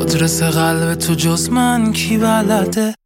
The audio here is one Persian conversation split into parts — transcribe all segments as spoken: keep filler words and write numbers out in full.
آدرس قلب تو جز من کی بلده؟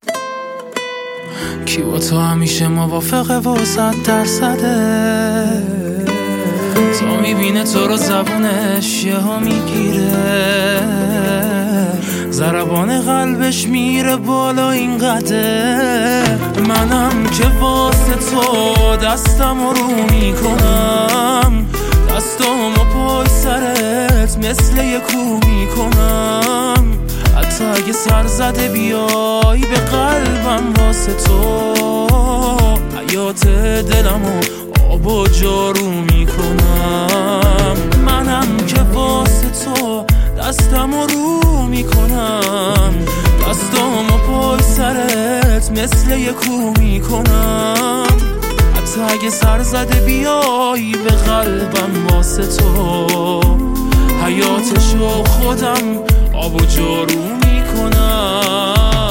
کی با تو همیشه موافقه و صد درصده؟ تا میبینه تو رو زبونش یه ها میگیره، ضربان قلبش میره بالا اینقدر. منم که واسه تو دستم رو میکنم، دستم و پای سرت مثل یه کو میکنم. حتی اگه سر زده بیای به قلبم واسه تو، حیات دلمو آب و جارو میکنم. منم که واسه تو دستم رو میکنم، دستم و پای سرت مثل یه کو میکنم. حتی اگه سر زده بیای به قلبم واسه تو، حیاتشو خودم آب و جارو میکنم.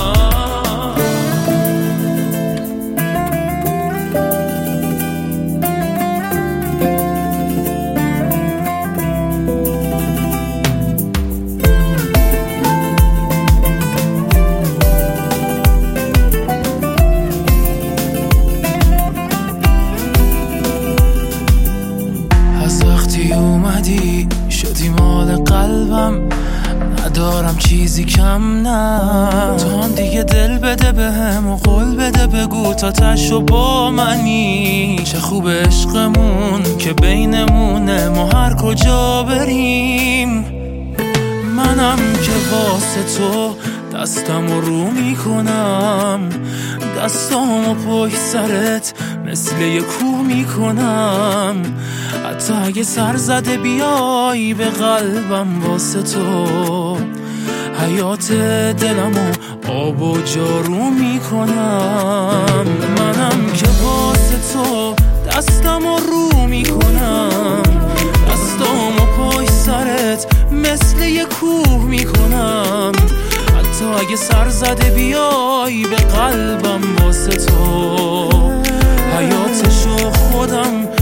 از وقتی اومدی شدی مال قلبم، ندارم چیزی کم نه. تو هم دیگه دل بده بهم و قول بده بگو تا تشو با منی. چه خوب عشقمون که بینمونه، ما هر کجا بریم. منم که واسه تو دستم رو میکنم، دستم و پای سرت مثل یه کو میکنم. حتی اگه سر زده بیای به قلبم واسه تو، حیات دلمو آب و جارو میکنم. منم که واسه تو دستم رو میکنم، دستم و پای سرت مثل یه کوه میکنم. حتی اگه سر زده بیای به قلبم واسه تو، حیاتشو خودم